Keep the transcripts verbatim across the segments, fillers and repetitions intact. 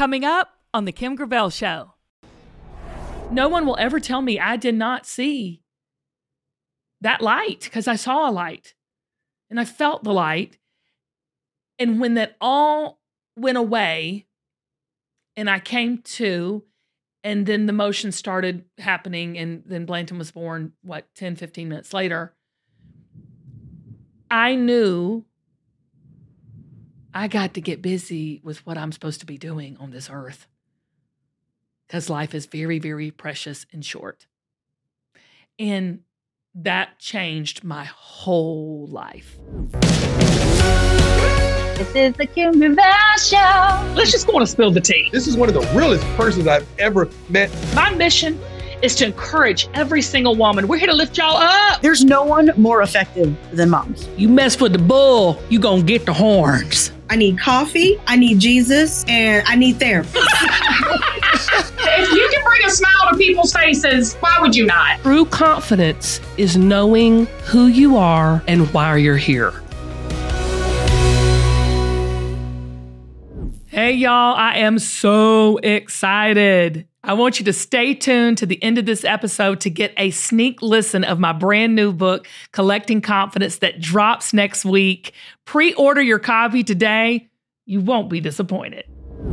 Coming up on The Kim Gravel Show. No one will ever tell me I did not see that light, because I saw a light and I felt the light. And when that all went away and I came to, and then the motion started happening, and then Blanton was born, what, ten, fifteen minutes later, I knew I got to get busy with what I'm supposed to be doing on this earth, because life is very, very precious and short. And that changed my whole life. This is the Kim Gravel Show. Let's just go on and spill the tea. This is one of the realest persons I've ever met. My mission is to encourage every single woman. We're here to lift y'all up. There's no one more effective than moms. You mess with the bull, you gonna get the horns. I need coffee, I need Jesus, and I need therapy. If you can bring a smile to people's faces, why would you not? True confidence is knowing who you are and why you're here. Hey, y'all, I am so excited. I want you to stay tuned to the end of this episode to get a sneak listen of my brand new book, Collecting Confidence, that drops next week. Pre-order your copy today. You won't be disappointed.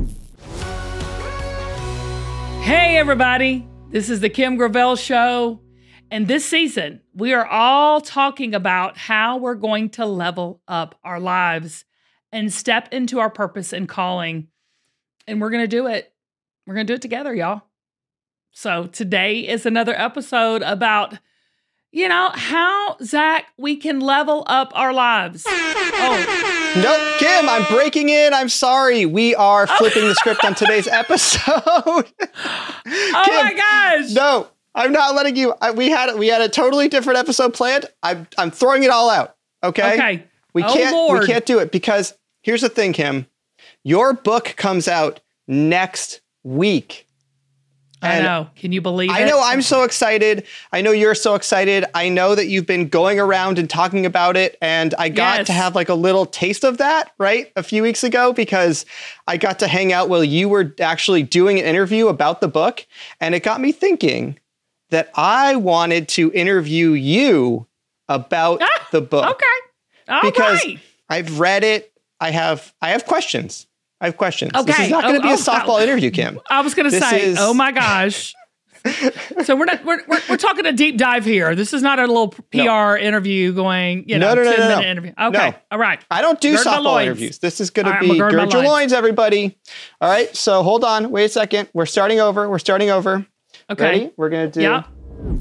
Hey, everybody. This is the Kim Gravel Show. And this season, we are all talking about how we're going to level up our lives and step into our purpose and calling. And we're going to do it. We're going to do it together, y'all. So today is another episode about, you know, how, Zach, we can level up our lives. Oh. Nope, Kim, I'm breaking in. I'm sorry. We are flipping the script on today's episode. Oh, Kim, my gosh. No, I'm not letting you. I, we had we had a totally different episode planned. I'm I'm throwing it all out. Okay. Okay. We Oh, can't Lord. we can't do it because here's the thing, Kim. Your book comes out next week. I And know. Can you believe it? I know I'm so excited. I know you're so excited. I know that you've been going around and talking about it. And I got Yes. to have like a little taste of that, right? A few weeks ago, because I got to hang out while you were actually doing an interview about the book. And it got me thinking that I wanted to interview you about Ah, the book. Okay. All because right. I've read it. I have, I have questions. I have questions. This Okay. is not going to Oh, be a oh, softball oh. interview, Kim. I was going to This say, is- oh my gosh. So we're not we're, we're we're talking a deep dive here. This is not a little P R interview going, you know, No, no, no, ten no, minute no. interview. Okay. No. All right. I don't do Gird my softball loins. interviews. This is going to All right, be I'm gonna gird my gird your loins. loins, everybody. All right. So hold on. Wait a second. We're starting over. We're starting over. Okay. Ready? We're going to do. Yeah.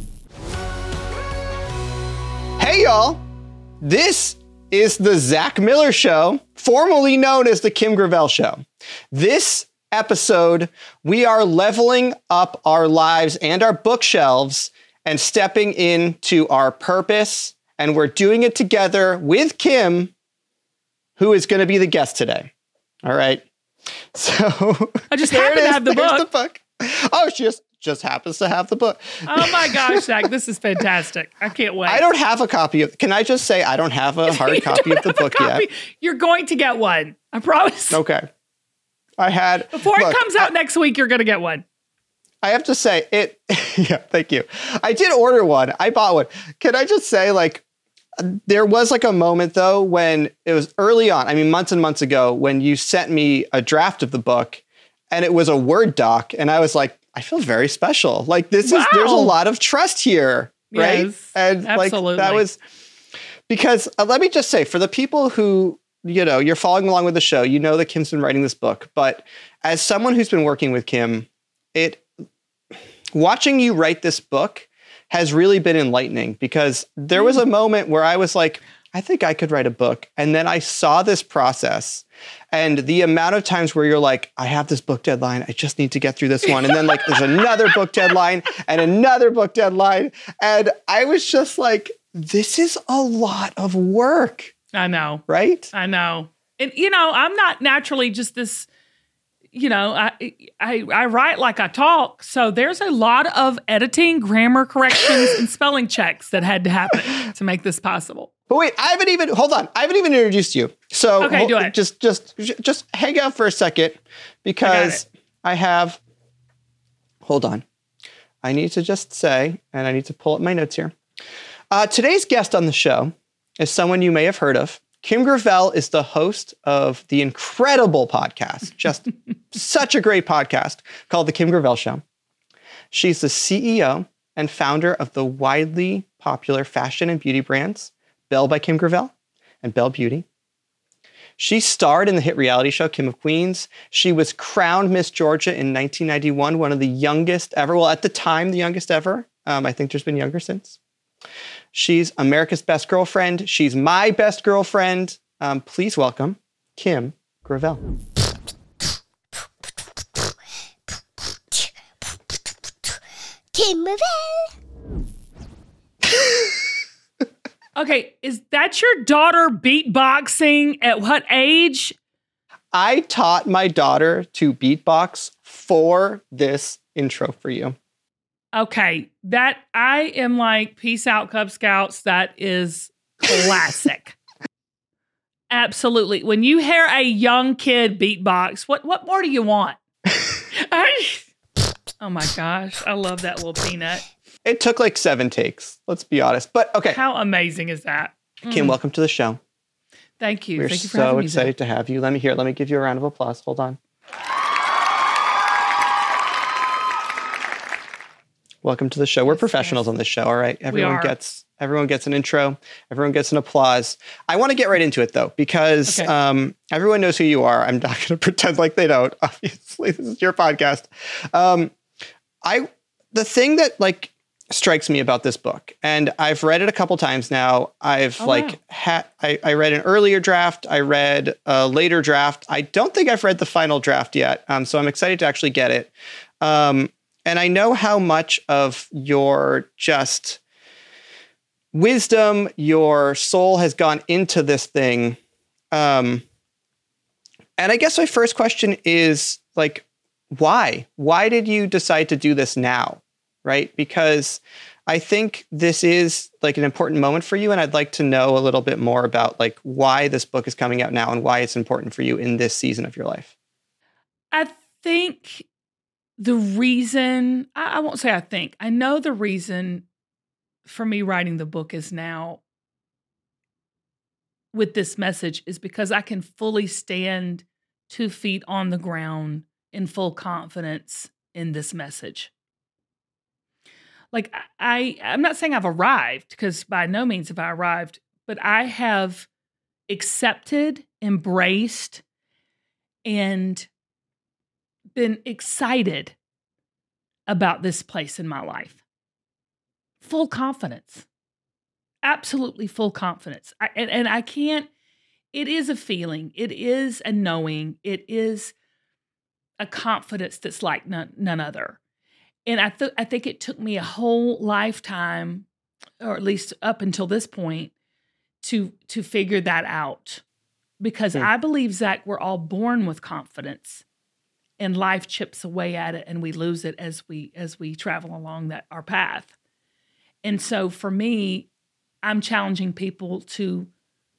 Hey, y'all. This is the Zach Miller Show, formerly known as the Kim Gravel Show. This episode, we are leveling up our lives and our bookshelves and stepping into our purpose. And we're doing it together with Kim, who is going to be the guest today. All right. So I just there happen it to is. have the There's book. the book. Oh, she just, just happens to have the book. Oh my gosh, Zach, this is fantastic. I can't wait. I don't have a copy of, can I just say I don't have a hard You copy don't of the have a book copy. yet. You're going to get one. I promise. Okay. I had Before look, it comes out next week, you're going to get one. I have to say it. Yeah, thank you. I did order one. I bought one. Can I just say, like, there was like a moment though when it was early on. I mean, months and months ago, when you sent me a draft of the book, and it was a Word doc, and I was like, I feel very special. Like this Wow. is there's a lot of trust here, right? Yes, and absolutely. like that was because uh, let me just say, for the people who, you know, you're following along with the show, you know that Kim's been writing this book, but as someone who's been working with Kim, it watching you write this book has really been enlightening, because there was a moment where I was like, I think I could write a book. And then I saw this process and the amount of times where you're like, I have this book deadline. I just need to get through this one. And then like, there's another book deadline and another book deadline. And I was just like, this is a lot of work. I know. Right? I know. And, you know, I'm not naturally just this, you know, I, I I write like I talk. So there's a lot of editing, grammar corrections, and spelling checks that had to happen to make this possible. But wait, I haven't even, hold on. I haven't even introduced you. So Okay, hold- do it. just, just, just hang out for a second, because I have, hold on. I need to just say, and I need to pull up my notes here. Uh, today's guest on the show is someone you may have heard of. Kim Gravel is the host of the incredible podcast, just such a great podcast called The Kim Gravel Show. She's the C E O and founder of the widely popular fashion and beauty brands, Belle by Kim Gravel and Belle Beauty. She starred in the hit reality show Kim of Queens. She was crowned Miss Georgia in nineteen ninety-one, one of the youngest ever. Well, at the time, the youngest ever. Um, I think there's been younger since. She's America's Best Girlfriend. She's my best girlfriend. Um, please welcome Kim Gravel. Kim Gravel. Okay, is that your daughter beatboxing at what age? I taught my daughter to beatbox for this intro for you. Okay, that I am like, peace out, Cub Scouts. That is classic. Absolutely. When you hear a young kid beatbox, what what more do you want? I, oh my gosh, I love that little peanut. It took like seven takes, let's be honest. But okay. How amazing is that? Kim, Mm. welcome to the show. Thank you. We're Thank you for so having me. excited to have you. Let me hear. Let me give you a round of applause. Hold on. Welcome to the show. We're Yes, professionals yes. on this show, all right? Everyone are. gets everyone gets an intro. Everyone gets an applause. I want to get right into it though, because Okay. um, everyone knows who you are. I'm not going to pretend like they don't. Obviously, this is your podcast. Um, I the thing that like strikes me about this book, and I've read it a couple times now. I've Oh, like wow. had I, I read an earlier draft. I read a later draft. I don't think I've read the final draft yet. Um, so I'm excited to actually get it. Um, and I know how much of your just wisdom, your soul has gone into this thing. Um, and I guess my first question is like, why? Why did you decide to do this now? Right? Because I think this is like an important moment for you. And I'd like to know a little bit more about like why this book is coming out now and why it's important for you in this season of your life. I think the reason, I, I won't say I think, I know the reason for me writing the book is now with this message is because I can fully stand two feet on the ground in full confidence in this message. Like I, I'm not saying I've arrived, because by no means have I arrived, but I have accepted, embraced, and been excited about this place in my life. Full confidence. Absolutely full confidence. I, and, and I can't, it is a feeling. It is a knowing. It is a confidence that's like none, none other. And I, th- I think it took me a whole lifetime, or at least up until this point, to to figure that out. Because Hmm. I believe, Zach, we're all born with confidence, and life chips away at it, and we lose it as we as we travel along that our path. And so, for me, I'm challenging people to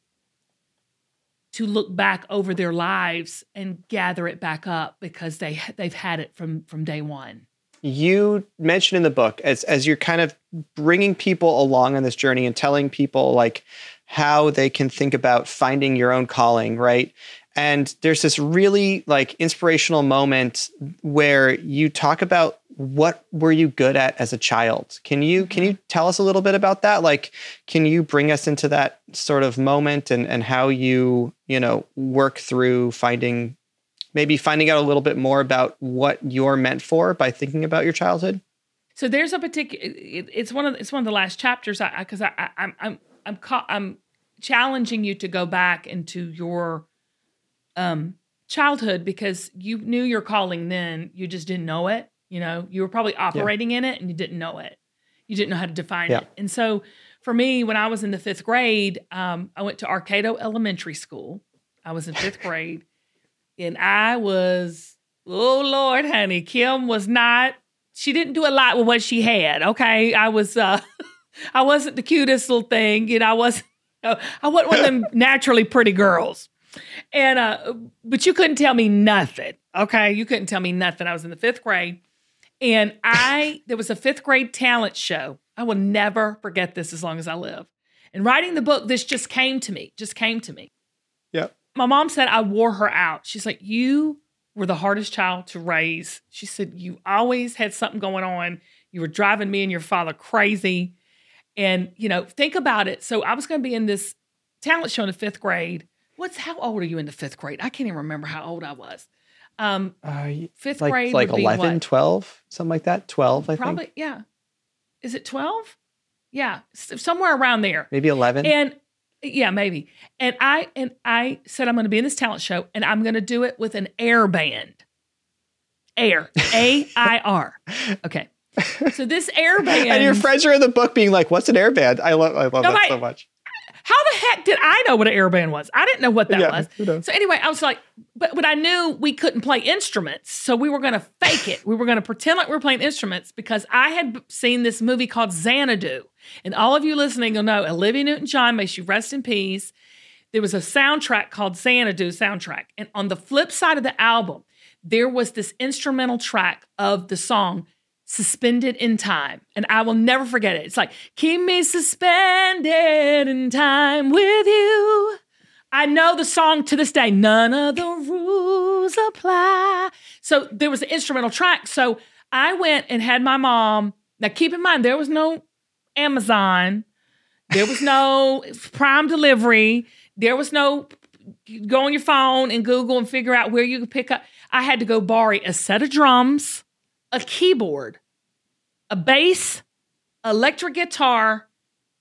to look back over their lives and gather it back up, because they they've had it from from day one. You mentioned in the book, as as you're kind of bringing people along on this journey and telling people like how they can think about finding your own calling, right? And there's this really like inspirational moment where you talk about what were you good at as a child. Can you can you tell us a little bit about that? Like, can you bring us into that sort of moment and and how you, you know, work through finding maybe finding out a little bit more about what you're meant for by thinking about your childhood? So there's a particular. It, it's one of the, it's one of the last chapters. I because I, I, I'm I'm I'm ca- I'm challenging you to go back into your um, childhood, because you knew your calling then. You just didn't know it. You know, you were probably operating in it and you didn't know it. You didn't know how to define Yeah. it. And so for me, when I was in the fifth grade, um, I went to Arcado Elementary School. I was in fifth grade. And I was, oh Lord, honey, Kim was not, she didn't do a lot with what she had, okay? I was, uh, I wasn't the cutest little thing, you know, I wasn't, I wasn't one of them naturally pretty girls. And, uh, but you couldn't tell me nothing, Okay, you couldn't tell me nothing. I was in the fifth grade. And I, there was a fifth grade talent show. I will never forget this as long as I live. And writing the book, this just came to me, just came to me. Yep. My mom said I wore her out. She's like, you were the hardest child to raise. She said, you always had something going on. You were driving me and your father crazy. And, you know, think about it. So I was going to be in this talent show in the fifth grade. What's, how old are you in the fifth grade? I can't even remember how old I was. Um, Uh, fifth like, grade like would be eleven, what? twelve, something like that. twelve, I Probably, think. yeah. Is it twelve? Yeah, s- somewhere around there. Maybe eleven. And yeah, maybe. And I and I said I'm going to be in this talent show, and I'm going to do it with an air band. Air, A I R. Okay. So this air band. And your friends are in the book being like, "What's an air band?" I love, I love No, that my- so much. How the heck did I know what an air band was? I didn't know what that Yeah, was. who knows? So anyway, I was like, but but I knew we couldn't play instruments, so we were going to fake it. We were going to pretend like we were playing instruments because I had seen this movie called Xanadu, and all of you listening will know Olivia Newton-John, may she rest in peace. There was a soundtrack called Xanadu soundtrack, and on the flip side of the album, there was this instrumental track of the song Suspended in Time. And I will never forget it. It's like, keep me suspended in time with you. I know the song to this day. None of the rules apply. So there was an instrumental track. So I went and had my mom. Now keep in mind, there was no Amazon. There was no Prime delivery. There was no go on your phone and Google and figure out where you could pick up. I had to go borrow a set of drums, a keyboard, a bass, electric guitar,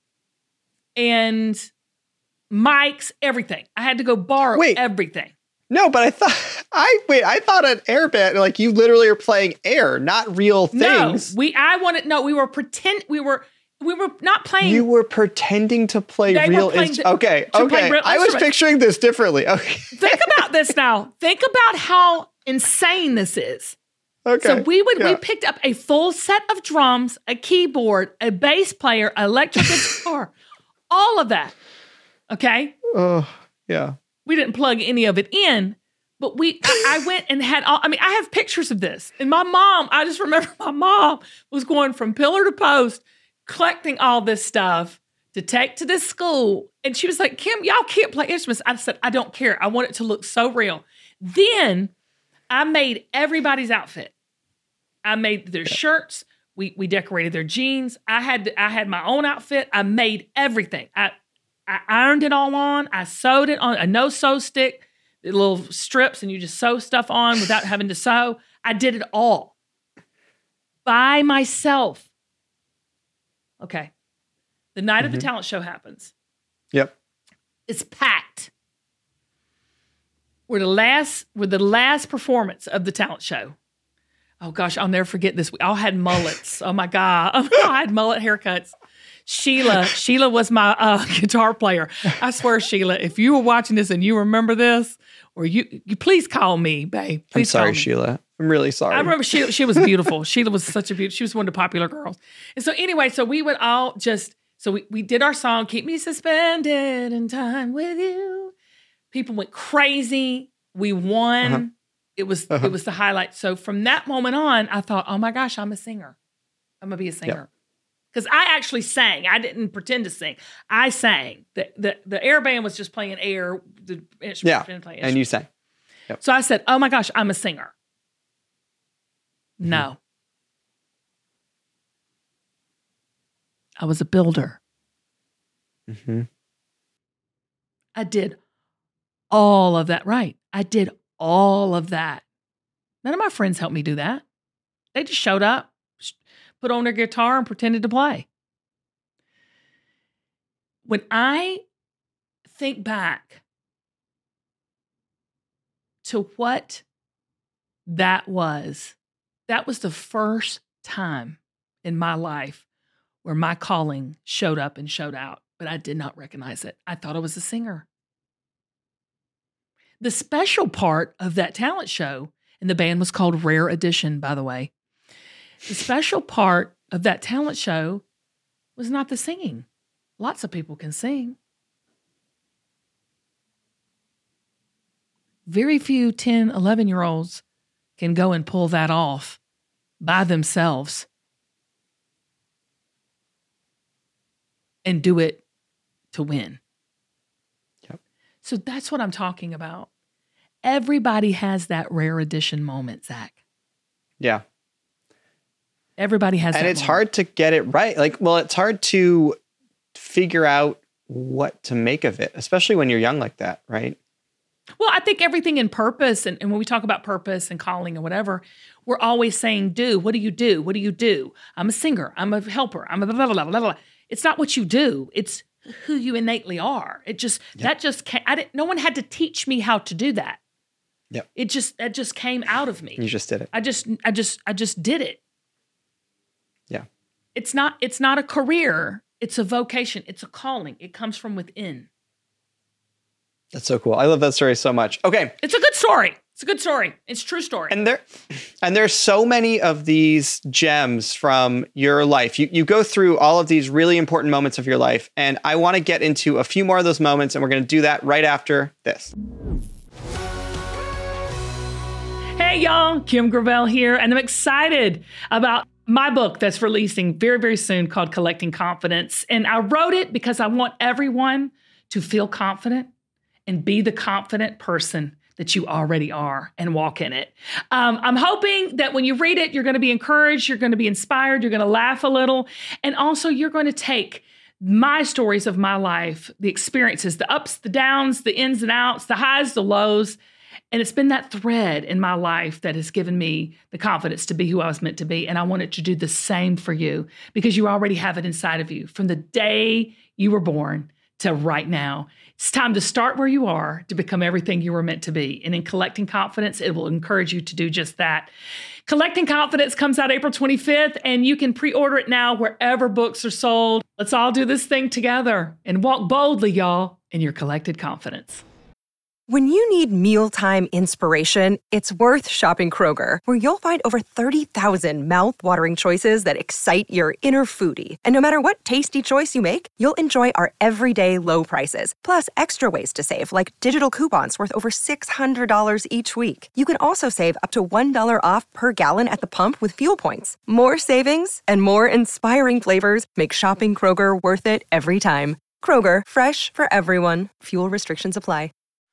and mics, everything. I had to go borrow Wait. everything. No, but I thought I wait. I thought an air band, like you literally are playing air, not real things. No, we. I wanted. No, we were pretend. We were. We were not playing. You were pretending to play They were real playing instruments. the- Okay, to play okay. real I was instruments. picturing this differently. Okay, Think about this now. Think about how insane this is. okay. So we would we Yeah. picked up a full set of drums, a keyboard, a bass player, electric guitar, all of that. Okay, Oh, yeah. we didn't plug any of it in, but we I, I went and had all. I mean, I have pictures of this, and my mom. I just remember my mom was going from pillar to post, collecting all this stuff to take to this school, and she was like, "Kim, y'all can't play instruments." I said, "I don't care. I want it to look so real." Then I made everybody's outfit. I made their shirts. We we decorated their jeans. I had I had my own outfit. I made everything. I I ironed it all on. I sewed it on a no sew stick, the little strips, and you just sew stuff on without having to sew. I did it all by myself. Okay. The night of the talent show happens. Yep. It's packed. We're the last, we're the last performance of the talent show. Oh gosh, I'll never forget this. We all had mullets. Oh my God. I had mullet haircuts. Sheila, Sheila was my uh, guitar player. I swear, Sheila, if you were watching this and you remember this, or you, you please call me, babe. I'm Please sorry, call me. Sheila. I'm really sorry. I remember she she was beautiful. Sheila was such a beautiful. She was one of the popular girls. And so anyway, so we would all just so we, we did our song, Keep Me Suspended in Time with You. People went crazy. We won. Uh-huh. It was Uh-huh. it was the highlight. So from that moment on, I thought, oh my gosh, I'm a singer. I'm gonna be a singer. Because I actually sang. I didn't pretend to sing. I sang. The the the air band was just playing air. The instrument Yeah, didn't play and you sang. So I said, oh my gosh, I'm a singer. No. I was a builder. Mm-hmm. I did all of that right. I did all of that. None of my friends helped me do that. They just showed up, sh- put on their guitar, and pretended to play. When I think back to what that was, that was the first time in my life where my calling showed up and showed out, but I did not recognize it. I thought I was a singer. The special part of that talent show, and the band was called Rare Edition, by the way. The special part of that talent show was not the singing. Lots of people can sing. Very few ten, eleven-year-olds can go and pull that off by themselves and do it to win. Yep. So that's what I'm talking about. Everybody has that rare edition moment, Zach. Yeah. Everybody has and that it's moment. hard to get it right. Like, well, it's hard to figure out what to make of it, especially when you're young like that, right? Well, I think everything in purpose, and, and when we talk about purpose and calling and whatever, we're always saying, do. What do you do? What do you do? I'm a singer. I'm a helper. I'm a blah, blah, blah, blah, blah. It's not what you do. It's who you innately are. It just, yep. that just came, I didn't, no one had to teach me how to do that. Yep. It just, that just came out of me. You just did it. I just, I just, I just did it. Yeah. It's not, it's not a career. It's a vocation. It's a calling. It comes from within. That's so cool. I love that story so much. Okay. It's a good story. It's a good story. It's a true story. And there, and there's so many of these gems from your life. You you go through all of these really important moments of your life, and I want to get into a few more of those moments, and we're going to do that right after this. Hey, y'all. Kim Gravel here, and I'm excited about my book that's releasing very, very soon called Collecting Confidence. And I wrote it because I want everyone to feel confident and be the confident person that you already are and walk in it. Um, I'm hoping that when you read it, you're going to be encouraged, you're going to be inspired, you're going to laugh a little, and also you're going to take my stories of my life, the experiences, the ups, the downs, the ins and outs, the highs, the lows, and it's been that thread in my life that has given me the confidence to be who I was meant to be, and I want it to do the same for you because you already have it inside of you from the day you were born to right now. It's time to start where you are to become everything you were meant to be. And in Collecting Confidence, it will encourage you to do just that. Collecting Confidence comes out April twenty-fifth, and you can pre-order it now wherever books are sold. Let's all do this thing together and walk boldly, y'all, in your collected confidence. When you need mealtime inspiration, it's worth shopping Kroger, where you'll find over thirty thousand mouth-watering choices that excite your inner foodie. And no matter what tasty choice you make, you'll enjoy our everyday low prices, plus extra ways to save, like digital coupons worth over six hundred dollars each week. You can also save up to one dollar off per gallon at the pump with fuel points. More savings and more inspiring flavors make shopping Kroger worth it every time. Kroger, fresh for everyone. Fuel restrictions apply.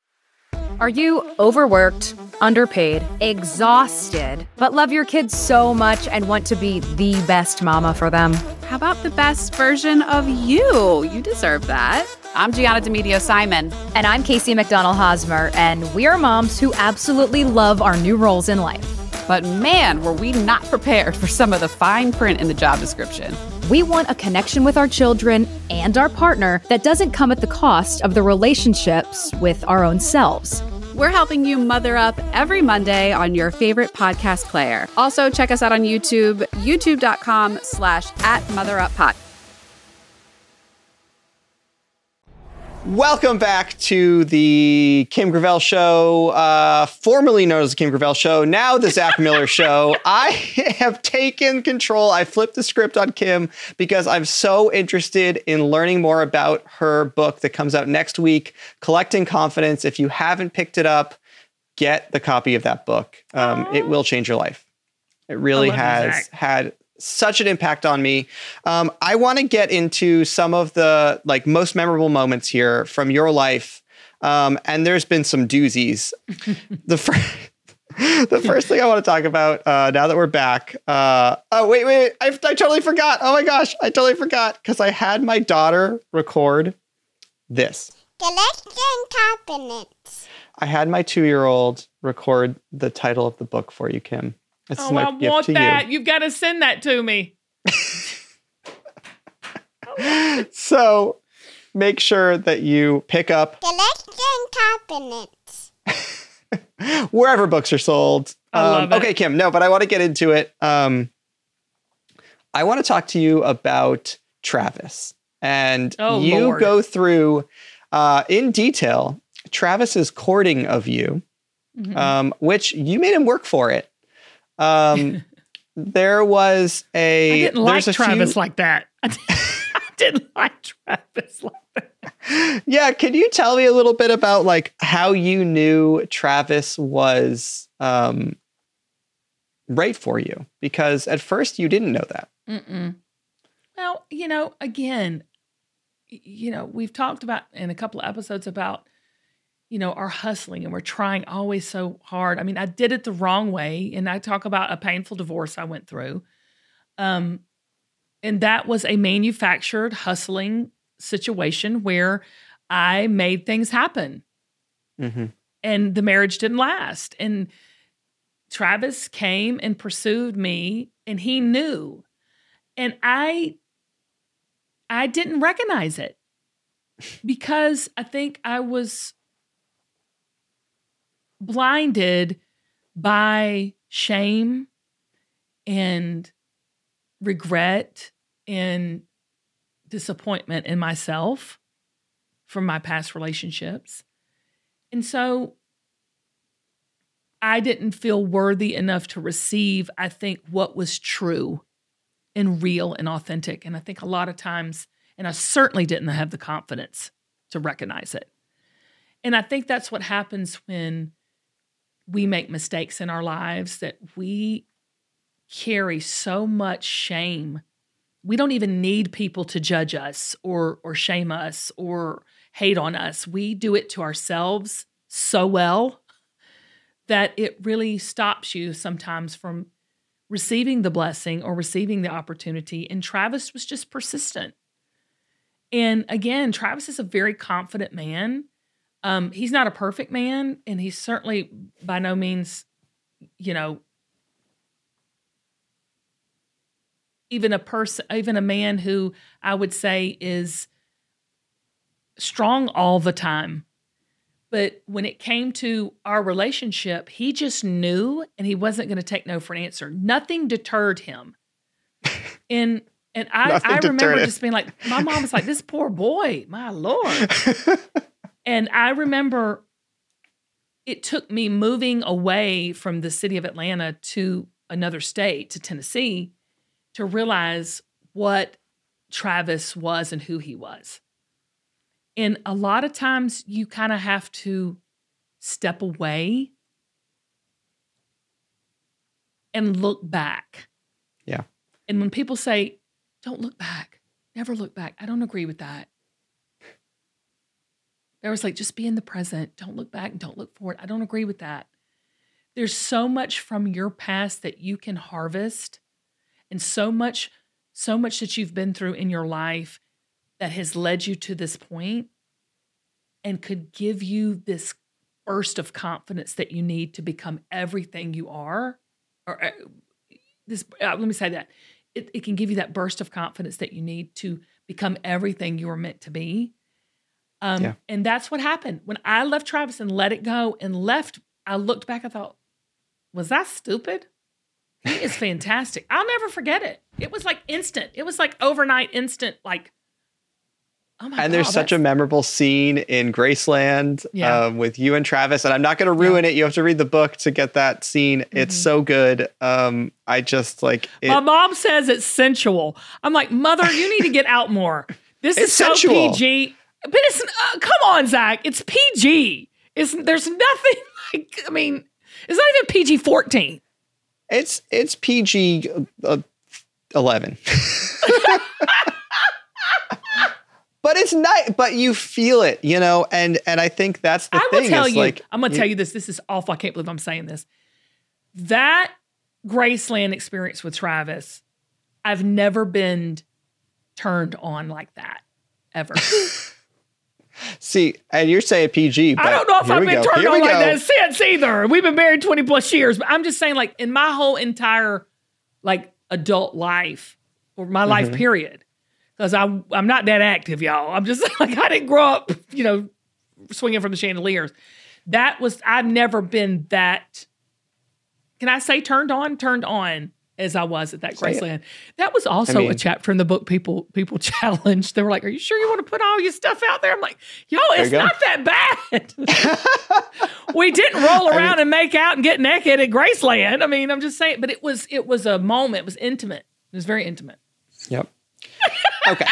Are you overworked, underpaid, exhausted, but love your kids so much and want to be the best mama for them? How about the best version of you? You deserve that. I'm Gianna Demedio Simon. And I'm Casey McDonald Hosmer, and we are moms who absolutely love our new roles in life. But man, were we not prepared for some of the fine print in the job description. We want a connection with our children and our partner that doesn't come at the cost of the relationships with our own selves. We're helping you mother up every Monday on your favorite podcast player. Also, check us out on YouTube, youtube.com slash at motheruppod. Welcome back to the Kim Gravel Show, uh, formerly known as the Kim Gravel Show, now the Zach Miller Show. I have taken control. I flipped the script on Kim because I'm so interested in learning more about her book that comes out next week, Collecting Confidence. If you haven't picked it up, get the copy of that book. Um, it will change your life. It really has had such an impact on me. Um, I want to get into some of the like most memorable moments here from your life. Um, and there's been some doozies. the, fir- the first thing I want to talk about uh, now that we're back. Uh, oh, wait, wait, I, I totally forgot. Oh my gosh. I totally forgot because I had my daughter record this. Collecting Confidence. I had my two-year-old record the title of the book for you, Kim. This oh, is my I gift want to that. You. You've got to send that to me. So make sure that you pick up Collecting Confidence wherever books are sold. I um, love it. Okay, Kim. No, but I want to get into it. Um, I want to talk to you about Travis, and oh, you Lord. go through uh, in detail Travis's courting of you. Mm-hmm. Um, which you made him work for it. Um, there was a. I didn't like a Travis few, like that. I didn't like Travis like that. Yeah, can you tell me a little bit about like how you knew Travis was um, right for you, because at first you didn't know that. Mm-mm. Well, you know, again, you know, we've talked about in a couple of episodes about, you know, our hustling, and we're trying always so hard. I mean, I did it the wrong way, and I talk about a painful divorce I went through. Um, and that was a manufactured hustling situation where I made things happen. Mm-hmm. And the marriage didn't last. And Travis came and pursued me, and he knew. And I I didn't recognize it because I think I was blinded by shame and regret and disappointment in myself from my past relationships. And so I didn't feel worthy enough to receive, I think, what was true and real and authentic. And I think a lot of times, and I certainly didn't have the confidence to recognize it. And I think that's what happens when we make mistakes in our lives, that we carry so much shame. We don't even need people to judge us or or shame us or hate on us. We do it to ourselves so well that it really stops you sometimes from receiving the blessing or receiving the opportunity. And Travis was just persistent. And again, Travis is a very confident man. Um, he's not a perfect man, and he's certainly by no means, you know, even a person, even a man who I would say is strong all the time. But when it came to our relationship, he just knew, and he wasn't going to take no for an answer. Nothing deterred him. And and I, I remember just being like, my mom was like, this poor boy, my Lord. And I remember it took me moving away from the city of Atlanta to another state, to Tennessee, to realize what Travis was and who he was. And a lot of times you kind of have to step away and look back. Yeah. And when people say, don't look back, never look back, I don't agree with that. There was like, just be in the present. Don't look back and don't look forward. I don't agree with that. There's so much from your past that you can harvest, and so much, so much that you've been through in your life that has led you to this point and could give you this burst of confidence that you need to become everything you are. Or uh, this, uh, let me say that. It, it can give you that burst of confidence that you need to become everything you were meant to be. Um, yeah. And that's what happened. When I left Travis and let it go and left, I looked back, I thought, was that stupid? He is fantastic. I'll never forget it. It was like instant. It was like overnight instant, like, oh my God. And there's such a memorable scene in Graceland yeah. um, with you and Travis. And I'm not going to ruin yeah. it. You have to read the book to get that scene. Mm-hmm. It's so good. Um, I just like it. My mom says it's sensual. I'm like, Mother, you need to get out more. This it's is so sensual. P G. But it's, uh, come on, Zach. It's P G. It's, there's nothing like, I mean, it's not even P G fourteen. It's, it's P G uh, eleven. But it's not, but you feel it, you know, and, and I think that's the I thing. will tell you, like, I'm going to tell you this. This is awful. I can't believe I'm saying this. That Graceland experience with Travis, I've never been turned on like that, ever. See, and you're saying P G, but I don't know if I've been go. turned here on like go. that since either. We've been married twenty plus years, but I'm just saying, like, in my whole entire, like, adult life, or my life Mm-hmm. period, because I'm, I'm not that active, y'all. I'm just like, I didn't grow up, you know, swinging from the chandeliers. That was, I've never been that, can I say turned on? Turned on as I was at that Graceland. That was also I mean, a chapter in the book people people challenged. They were like, are you sure you want to put all your stuff out there? I'm like, yo, it's not that bad. We didn't roll around I mean, and make out and get naked at Graceland. I mean, I'm just saying, but it was it was a moment. It was intimate. It was very intimate. Yep. Okay.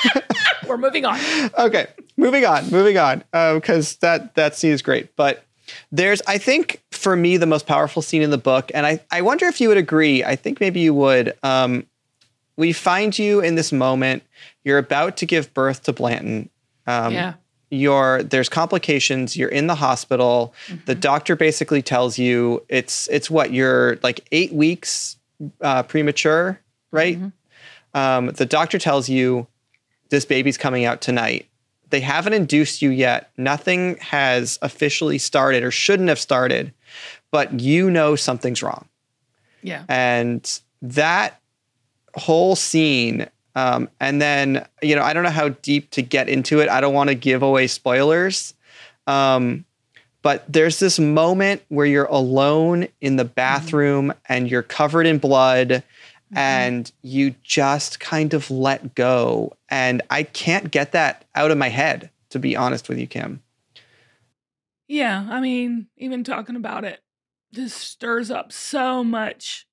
We're moving on. Okay. Moving on. Moving on. Because uh, that, that scene is great. But There's, I think, for me, the most powerful scene in the book, and I, I wonder if you would agree. I think maybe you would. Um, we find you in this moment. You're about to give birth to Blanton. Um, yeah. You're, there's complications. You're in the hospital. Mm-hmm. The doctor basically tells you it's it's what you're like eight weeks uh, premature, right? Mm-hmm. Um, the doctor tells you this baby's coming out tonight. They haven't induced you yet. Nothing has officially started or shouldn't have started, but you know something's wrong. Yeah. And that whole scene, um, and then, you know, I don't know how deep to get into it. I don't want to give away spoilers. Um, but there's this moment where you're alone in the bathroom mm-hmm. and you're covered in blood mm-hmm. and you just kind of let go. And I can't get that out of my head, to be honest with you, Kim. Yeah, I mean, even talking about it just stirs up so much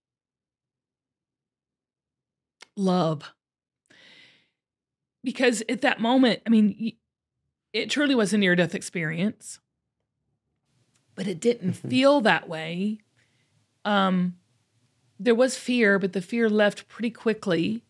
love. Because at that moment, I mean, it truly was a near-death experience, but it didn't mm-hmm. feel that way. Um, there was fear, but the fear left pretty quickly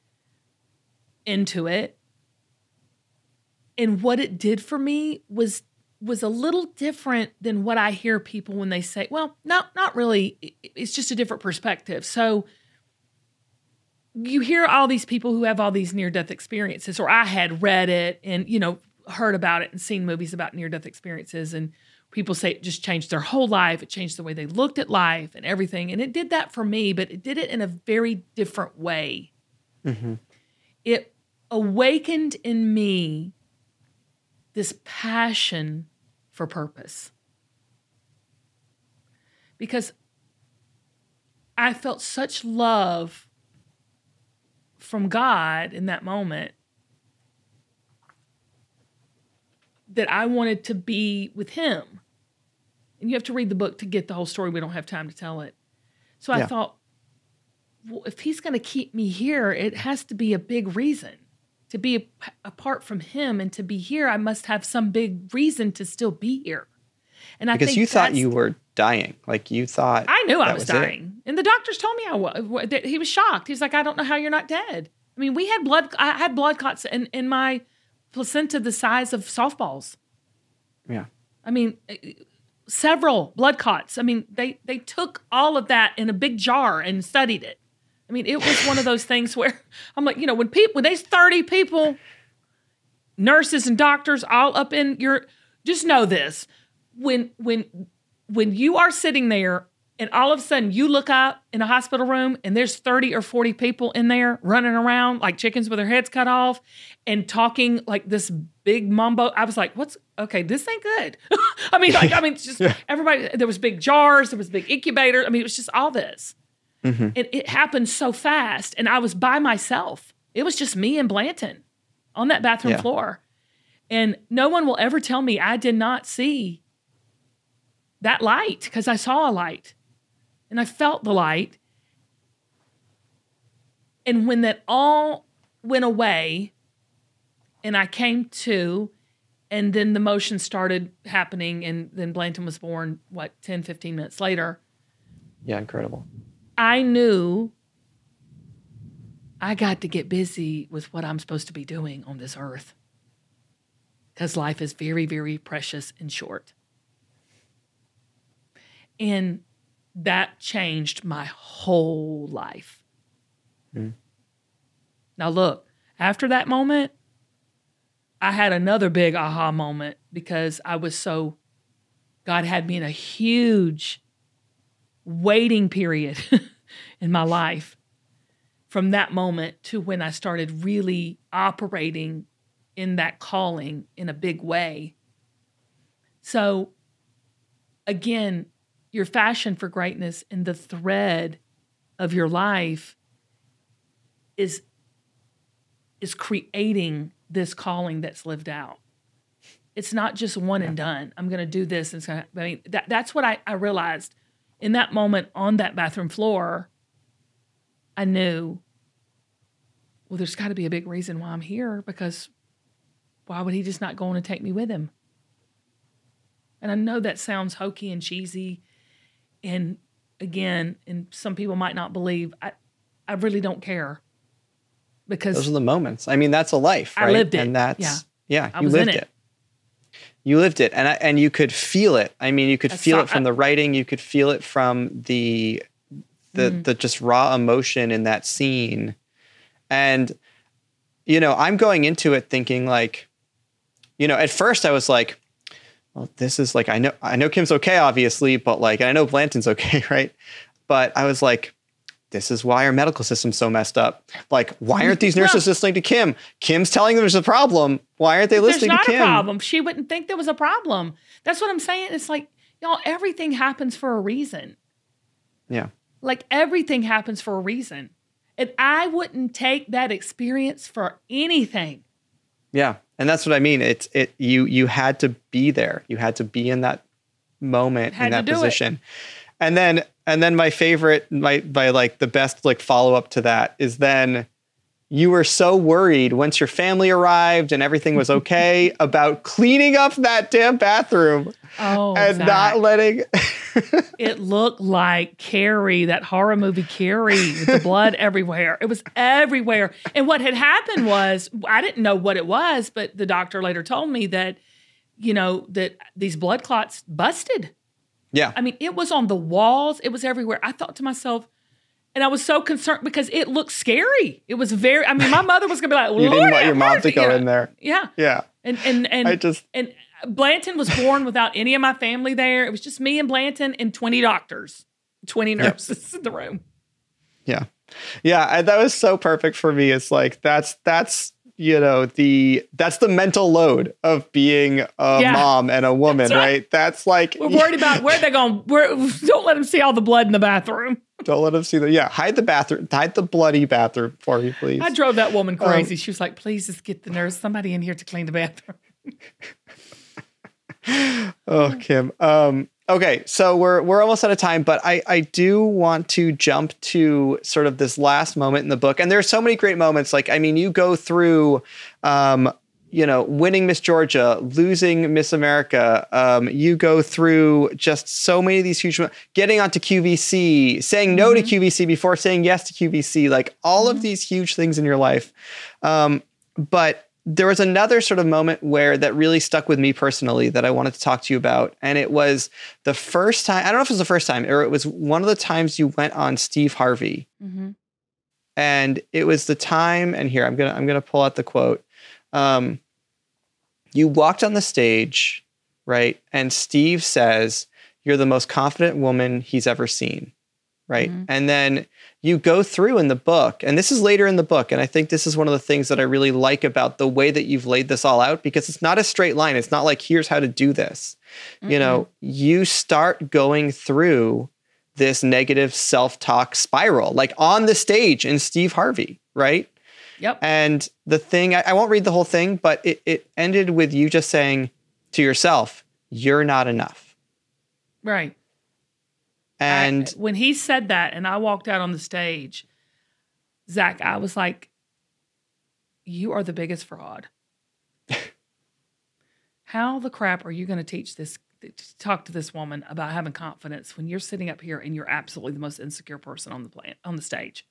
into it. And what it did for me was was a little different than what I hear people when they say, well, no, not really. It's just a different perspective. So you hear all these people who have all these near-death experiences, or I had read it and, you know, heard about it and seen movies about near-death experiences, and people say it just changed their whole life. It changed the way they looked at life and everything. And it did that for me, but it did it in a very different way. Mm-hmm. It awakened in me this passion for purpose. Because I felt such love from God in that moment that I wanted to be with him. And you have to read the book to get the whole story. We don't have time to tell it. So I yeah. thought, well, if he's going to keep me here, it has to be a big reason. To be a, apart from him and to be here, I must have some big reason to still be here. And I because think you thought you were dying, like you thought I knew I was, was dying, it. And the doctors told me I was. He was shocked. He was like, "I don't know how you're not dead." I mean, we had blood. I had blood clots in, in my placenta the size of softballs. Yeah, I mean, several blood clots. I mean, they they took all of that in a big jar and studied it. I mean, it was one of those things where I'm like, you know, when people, when there's thirty people, nurses and doctors all up in your, just know this, when, when, when you are sitting there and all of a sudden you look up in a hospital room and there's thirty or forty people in there running around like chickens with their heads cut off and talking like this big mumbo. I was like, what's, okay, this ain't good. I mean, like, I mean, it's just yeah. everybody, there was big jars, there was big incubators. I mean, it was just all this. Mm-hmm. It, it happened so fast, and I was by myself. It was just me and Blanton on that bathroom yeah. floor. And no one will ever tell me I did not see that light, because I saw a light, and I felt the light. And when that all went away, and I came to, and then the motion started happening, and then Blanton was born, what, ten, fifteen minutes later. Yeah, incredible. I knew I got to get busy with what I'm supposed to be doing on this earth, because life is very, very precious and short. And that changed my whole life. Mm. Now, look, after that moment, I had another big aha moment, because I was so, God had me in a huge waiting period in my life from that moment to when I started really operating in that calling in a big way. So again, your passion for greatness and the thread of your life is, is creating this calling that's lived out. It's not just one and done. I'm going to do this. And it's gonna, I mean, that, that's what I, I realized. In that moment on that bathroom floor, I knew, well, there's got to be a big reason why I'm here, because why would he just not go on and take me with him? And I know that sounds hokey and cheesy. And again, and some people might not believe, I, I really don't care. Because those are the moments. I mean, that's a life, right? I lived it. And that's, yeah, yeah I you was lived in it. it. You lived it. And I, and you could feel it. I mean, you could I feel saw, it from I, the writing. You could feel it from the, the, mm-hmm. the just raw emotion in that scene. And, you know, I'm going into it thinking like, you know, at first I was like, well, this is like, I know, I know Kim's okay, obviously, but like, and I know Blanton's okay. Right. But I was like, this is why our medical system's so messed up. Like, why aren't these nurses well, listening to Kim? Kim's telling them there's a problem. Why aren't they listening to Kim? There's not a problem. She wouldn't think there was a problem. That's what I'm saying. It's like, y'all, everything happens for a reason. Yeah. Like everything happens for a reason. And I wouldn't take that experience for anything. Yeah. And that's what I mean. It's it you you had to be there. You had to be in that moment, in that position. It. And then and then my favorite, my my like the best like follow-up to that is then you were so worried once your family arrived and everything was okay about cleaning up that damn bathroom. Oh, and Zach. Not letting it looked like Carrie, that horror movie Carrie, with the blood everywhere. It was everywhere. And what had happened was, I didn't know what it was, but the doctor later told me that, you know, that these blood clots busted. Yeah. I mean, it was on the walls. It was everywhere. I thought to myself, and I was so concerned because it looked scary. It was very, I mean, my mother was going to be like, you Lord didn't want your mom to go you know? in there. Yeah. Yeah. And, and, and, I just, and Blanton was born without any of my family there. It was just me and Blanton and twenty doctors, twenty nurses yep. in the room. Yeah. Yeah. And that was so perfect for me. It's like, that's, that's, you know, the, that's the mental load of being a yeah. mom and a woman, that's right. right? That's like, we're worried about where they're going. We're, don't let them see all the blood in the bathroom. Don't let them see the, yeah, hide the bathroom, hide the bloody bathroom for me, please. I drove that woman crazy. Um, she was like, please just get the nurse, somebody in here to clean the bathroom. Oh, Kim. Um, okay, so we're we're almost out of time, but I, I do want to jump to sort of this last moment in the book. And there are so many great moments. Like, I mean, you go through, um, you know, winning Miss Georgia, losing Miss America. Um, you go through just so many of these huge, getting onto Q V C, saying no mm-hmm. to Q V C before saying yes to Q V C, like all mm-hmm. of these huge things in your life. Um, but there was another sort of moment where that really stuck with me personally that I wanted to talk to you about. And it was the first time, I don't know if it was the first time, or it was one of the times you went on Steve Harvey. Mm-hmm. And it was the time, and here, I'm going to, I'm going to pull out the quote. Um, you walked on the stage, right? And Steve says, you're the most confident woman he's ever seen. Right. Mm-hmm. And then you go through in the book, and this is later in the book. And I think this is one of the things that I really like about the way that you've laid this all out, because it's not a straight line. It's not like, here's how to do this. Mm-hmm. You know, you start going through this negative self-talk spiral, like on the stage in Steve Harvey. Right. Yep. And the thing, I, I won't read the whole thing, but it, it ended with you just saying to yourself, you're not enough. Right. And I, when he said that and I walked out on the stage, Zach, I was like, you are the biggest fraud. How the crap are you going to teach this, talk to this woman about having confidence when you're sitting up here and you're absolutely the most insecure person on the planet, on the stage?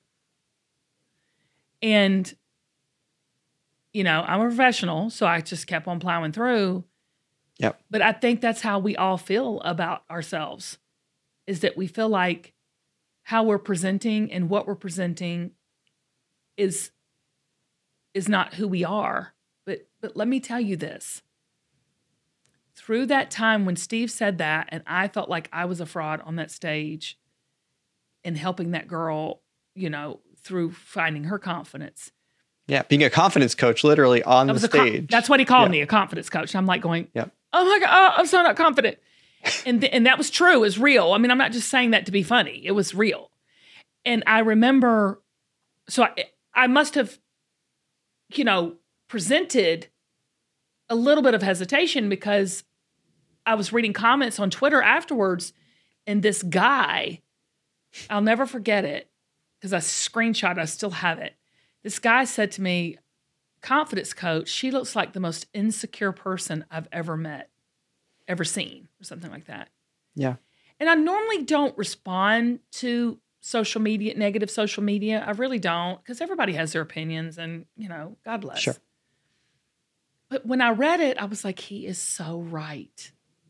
And, you know, I'm a professional, so I just kept on plowing through. Yep. But I think that's how we all feel about ourselves. Is that we feel like how we're presenting and what we're presenting is, is not who we are. But but let me tell you this. Through that time when Steve said that, and I felt like I was a fraud on that stage and helping that girl, you know, through finding her confidence. Yeah, being a confidence coach literally on the stage. Com- that's what he called yeah. me, a confidence coach. And I'm like going, yeah. oh my God, oh, I'm so not confident. And th- and that was true. It was real. I mean, I'm not just saying that to be funny. It was real. And I remember, so I, I must have, you know, presented a little bit of hesitation because I was reading comments on Twitter afterwards, and this guy, I'll never forget it because I screenshot, I still have it. This guy said to me, confidence coach, she looks like the most insecure person I've ever met. ever seen or something like that. Yeah. And I normally don't respond to social media, negative social media. I really don't, because everybody has their opinions and, you know, God bless. Sure. But when I read it, I was like, he is so right.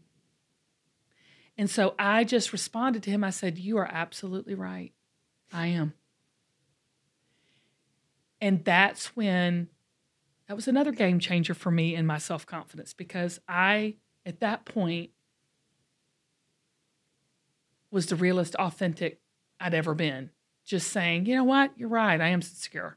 And so I just responded to him. I said, you are absolutely right. I am. And that's when, that was another game changer for me in my self-confidence, because I, at that point, was the realest, authentic I'd ever been. Just saying, you know what? You're right. I am insecure.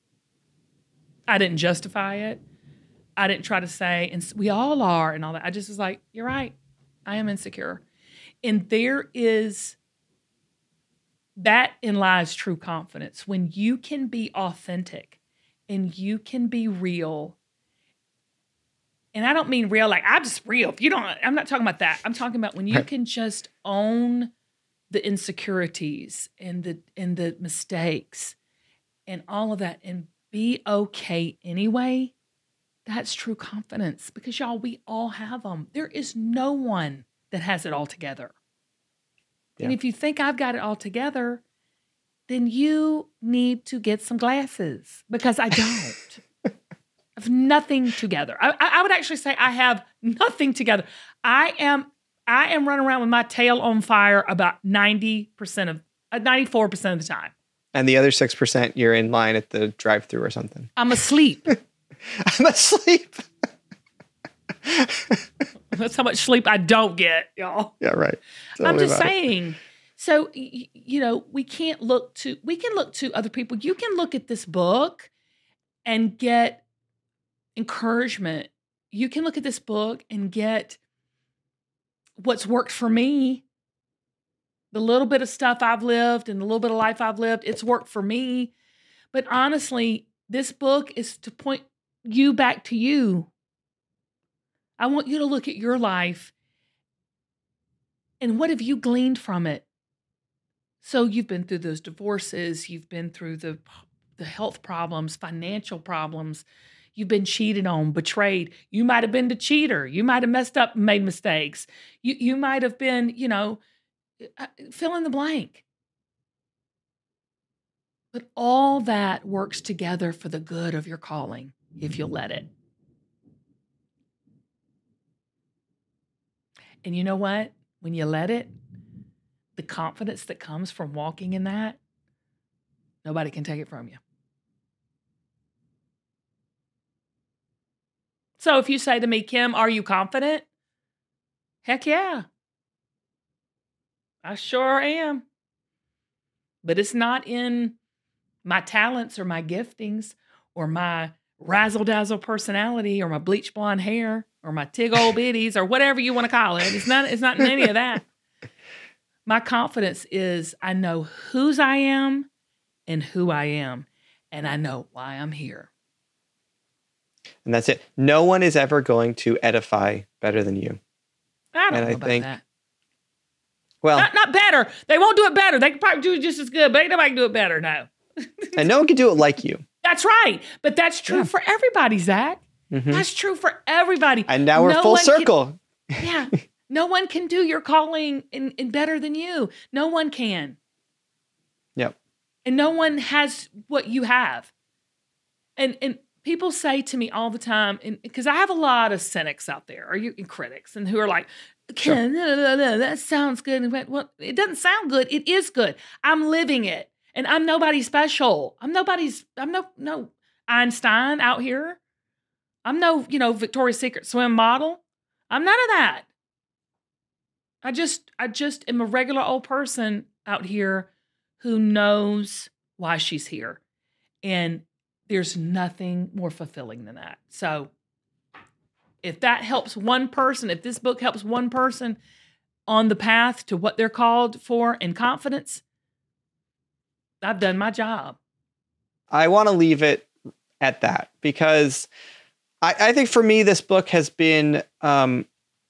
I didn't justify it. I didn't try to say, and we all are and all that. I just was like, you're right. I am insecure. And there is, that in lies true confidence. When you can be authentic and you can be real. And I don't mean real like, I'm just real. If you don't, I'm not talking about that. I'm talking about when you can just own the insecurities and the and the mistakes and all of that and be okay anyway. That's true confidence, because y'all, we all have them. There is no one that has it all together. Yeah. And if you think I've got it all together, then you need to get some glasses, because I don't. I have nothing together. I, I would actually say I have nothing together. I am I am running around with my tail on fire about ninety percent of, uh, ninety-four percent of the time. And the other six percent, you're in line at the drive-thru or something. I'm asleep. I'm asleep. That's how much sleep I don't get, y'all. Yeah, right. Tell I'm just saying. It. So, y- you know, we can't look to, we can look to other people. You can look at this book and get encouragement. You can look at this book and get what's worked for me. The little bit of stuff I've lived and the little bit of life I've lived, it's worked for me. But honestly, this book is to point you back to you. I want you to look at your life and what have you gleaned from it? So you've been through those divorces, you've been through the, the health problems, financial problems, you've been cheated on, betrayed. You might have been the cheater. You might have messed up and made mistakes. You, you might have been, you know, fill in the blank. But all that works together for the good of your calling, if you'll let it. And you know what? When you let it, the confidence that comes from walking in that, nobody can take it from you. So if you say to me, Kim, are you confident? Heck yeah. I sure am. But it's not in my talents or my giftings or my razzle-dazzle personality or my bleach blonde hair or my tig old bitties or whatever you want to call it. It's not, it's not in any of that. My confidence is I know whose I am and who I am, and I know why I'm here. And that's it. No one is ever going to edify better than you. I don't and know I about think, that. Well, not, not better. They won't do it better. They can probably do it just as good, but ain't nobody can do it better. No. And no one can do it like you. That's right. But that's true Yeah. for everybody, Zach. Mm-hmm. That's true for everybody. And now we're No full one circle. Can, yeah. No one can do your calling in, in better than you. No one can. Yep. And no one has what you have. And and people say to me all the time, because I have a lot of cynics out there, or you and critics, and who are like, Ken, sure. no, no, no, that sounds good. Well, it doesn't sound good. It is good. I'm living it. And I'm nobody special. I'm nobody's, I'm no, no Einstein out here. I'm no, you know, Victoria's Secret swim model. I'm none of that. I just, I just am a regular old person out here who knows why she's here. And there's nothing more fulfilling than that. So if that helps one person, if this book helps one person on the path to what they're called for in confidence, I've done my job. I want to leave it at that because I, I think for me, this book has been um,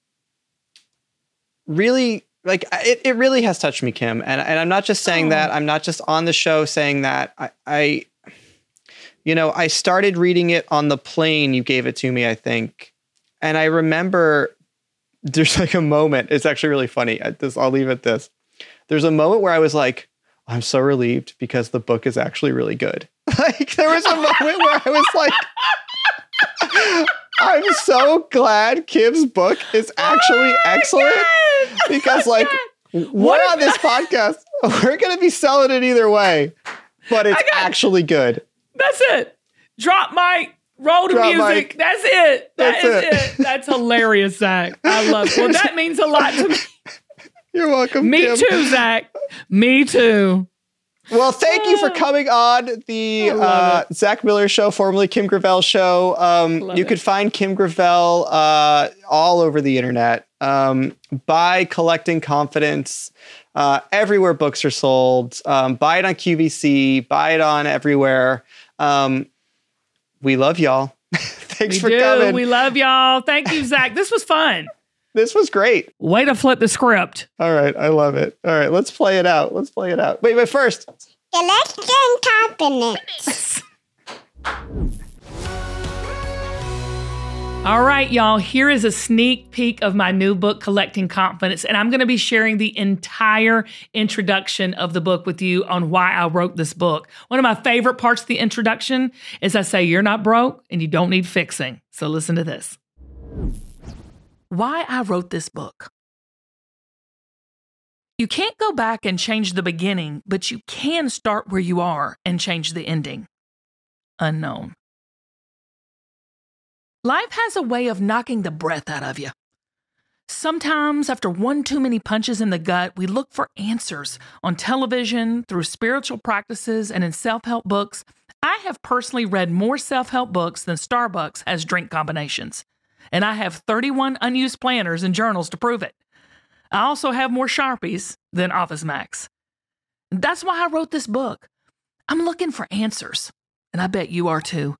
really like it, it really has touched me, Kim. And, and I'm not just saying oh. that. I'm not just on the show saying that. I, I, you know, I started reading it on the plane. You gave it to me, I think. And I remember there's like a moment. It's actually really funny. I, this, I'll leave it this. There's a moment where I was like, I'm so relieved because the book is actually really good. Like there was a moment where I was like, I'm so glad Kim's book is actually oh excellent God. because oh like what, what on this podcast, we're going to be selling it either way, but it's actually good. That's it. Drop mic, roll the Drop music. mic. That's it. That That's is it. it. That's hilarious, Zach. I love it. Well, that means a lot to me. You're welcome, Me Kim. too, Zach. Me too. Well, thank you for coming on the uh, Zach Miller Show, formerly Kim Gravel Show. Um, you it. could find Kim Gravel uh, all over the internet. Um, buy Collecting Confidence uh, everywhere books are sold. Um, buy it on Q V C. Buy it on everywhere. Um, we love y'all. Thanks we for do. coming. We love y'all. Thank you, Zach. This was fun. This was great. Way to flip the script. All right. I love it. All right. Let's play it out. Let's play it out. Wait, but first. Collecting Confidence. All right, y'all. Here is a sneak peek of my new book, Collecting Confidence. And I'm going to be sharing the entire introduction of the book with you on why I wrote this book. One of my favorite parts of the introduction is I say, you're not broke and you don't need fixing. So listen to this. Why I wrote this book. You can't go back and change the beginning, but you can start where you are and change the ending. Unknown. Life has a way of knocking the breath out of you. Sometimes, after one too many punches in the gut, we look for answers on television, through spiritual practices, and in self-help books. I have personally read more self-help books than Starbucks has drink combinations. And I have thirty-one unused planners and journals to prove it. I also have more Sharpies than Office Max. That's why I wrote this book. I'm looking for answers, and I bet you are too.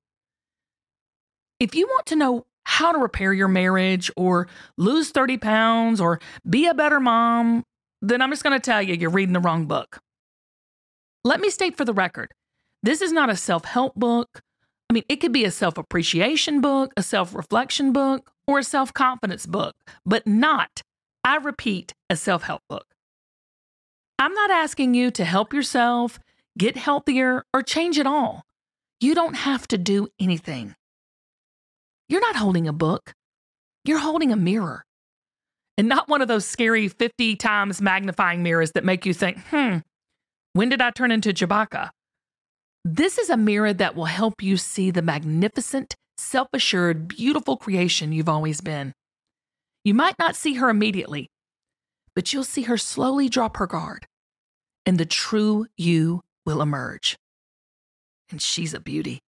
If you want to know how to repair your marriage or lose thirty pounds or be a better mom, then I'm just going to tell you you're reading the wrong book. Let me state for the record, this is not a self-help book. I mean, it could be a self-appreciation book, a self-reflection book, or a self-confidence book, but not, I repeat, a self-help book. I'm not asking you to help yourself, get healthier, or change it all. You don't have to do anything. You're not holding a book. You're holding a mirror. And not one of those scary fifty times magnifying mirrors that make you think, hmm, when did I turn into Chewbacca? This is a mirror that will help you see the magnificent, self-assured, beautiful creation you've always been. You might not see her immediately, but you'll see her slowly drop her guard, and the true you will emerge. And she's a beauty.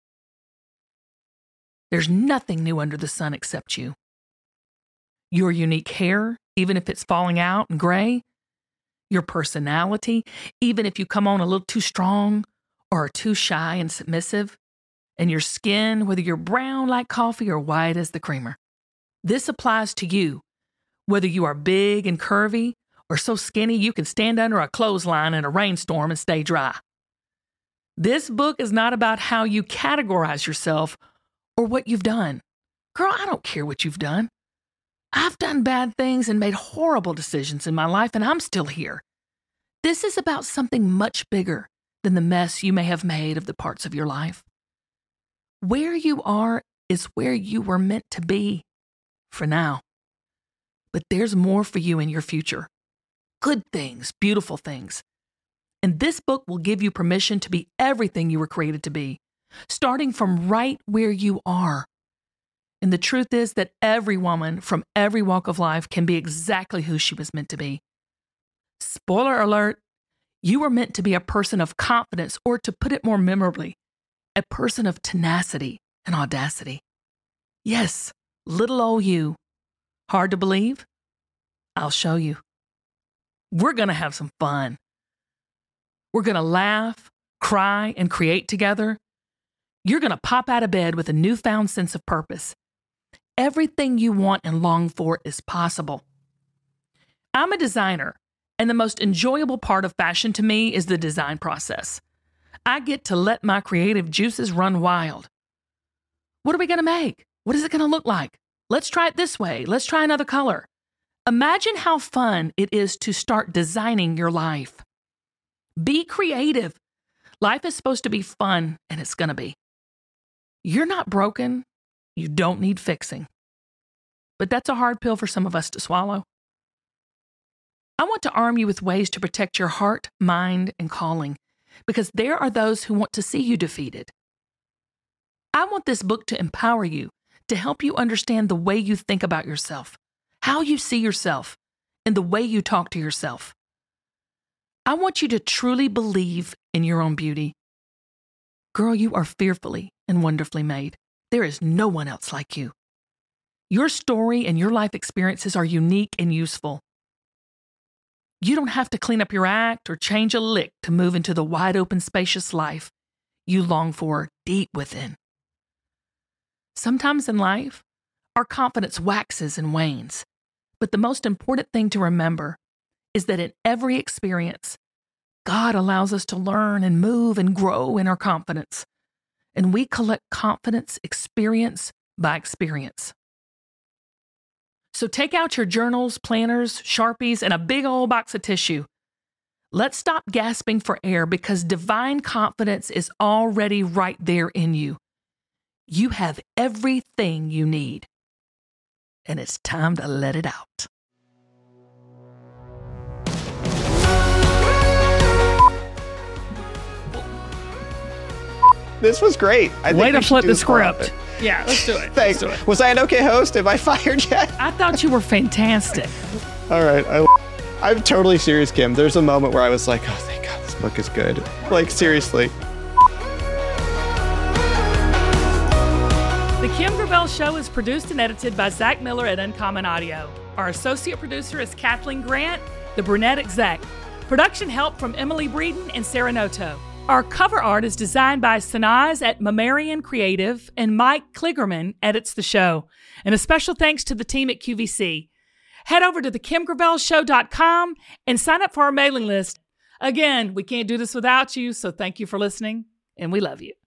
There's nothing new under the sun except you. Your unique hair, even if it's falling out and gray. Your personality, even if you come on a little too strong or are too shy and submissive. And your skin, whether you're brown like coffee or white as the creamer. This applies to you, whether you are big and curvy or so skinny you can stand under a clothesline in a rainstorm and stay dry. This book is not about how you categorize yourself or what you've done. Girl, I don't care what you've done. I've done bad things and made horrible decisions in my life, and I'm still here. This is about something much bigger than the mess you may have made of the parts of your life. Where you are is where you were meant to be for now. But there's more for you in your future. Good things, beautiful things. And this book will give you permission to be everything you were created to be, starting from right where you are. And the truth is that every woman from every walk of life can be exactly who she was meant to be. Spoiler alert, you were meant to be a person of confidence, or to put it more memorably, a person of tenacity and audacity. Yes, little old you. Hard to believe? I'll show you. We're going to have some fun. We're going to laugh, cry, and create together. You're going to pop out of bed with a newfound sense of purpose. Everything you want and long for is possible. I'm a designer, and the most enjoyable part of fashion to me is the design process. I get to let my creative juices run wild. What are we going to make? What is it going to look like? Let's try it this way. Let's try another color. Imagine how fun it is to start designing your life. Be creative. Life is supposed to be fun, and it's going to be. You're not broken. You don't need fixing. But that's a hard pill for some of us to swallow. I want to arm you with ways to protect your heart, mind, and calling, because there are those who want to see you defeated. I want this book to empower you, to help you understand the way you think about yourself, how you see yourself, and the way you talk to yourself. I want you to truly believe in your own beauty. Girl, you are fearfully and wonderfully made. There is no one else like you. Your story and your life experiences are unique and useful. You don't have to clean up your act or change a lick to move into the wide open, spacious life you long for deep within. Sometimes in life, our confidence waxes and wanes, but the most important thing to remember is that in every experience, God allows us to learn and move and grow in our confidence, and we collect confidence experience by experience. So take out your journals, planners, Sharpies, and a big old box of tissue. Let's stop gasping for air because divine confidence is already right there in you. You have everything you need, and it's time to let it out. This was great. I think Way to we should flip do the this more script. often. Yeah, let's do it. Thanks. Let's do it. Was I an okay host? Am I fired yet? I thought you were fantastic. All right. I, I'm totally serious, Kim. There's a moment where I was like, oh, thank God this book is good. Like, seriously. The Kim Gravel Show is produced and edited by Zach Miller at Uncommon Audio. Our associate producer is Kathleen Grant, the brunette exec. Production help from Emily Breeden and Sarah Noto. Our cover art is designed by Sanaz at Mammarian Creative, and Mike Kligerman edits the show. And a special thanks to the team at Q V C. Head over to the kim gravel show dot com and sign up for our mailing list. Again, we can't do this without you, so thank you for listening, and we love you.